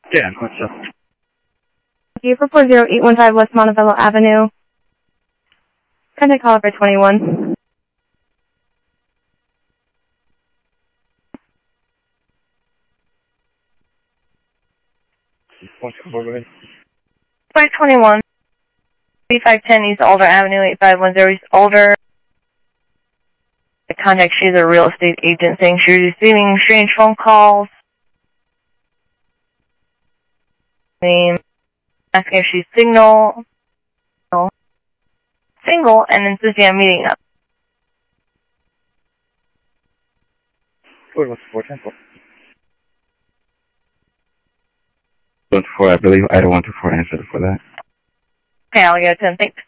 Yeah, what's up? You for 40815 West Montebello Avenue. Contact caller for 21. What's the number? 521. 3510 East Alder Avenue, 8510 East Alder. The contact, she's a real estate agent saying she's receiving strange phone calls. Name, asking if she's single, and insisting on meeting up. What's 410? 124, I believe. I don't want to answer for that. Okay, I'll go to 10. Thanks.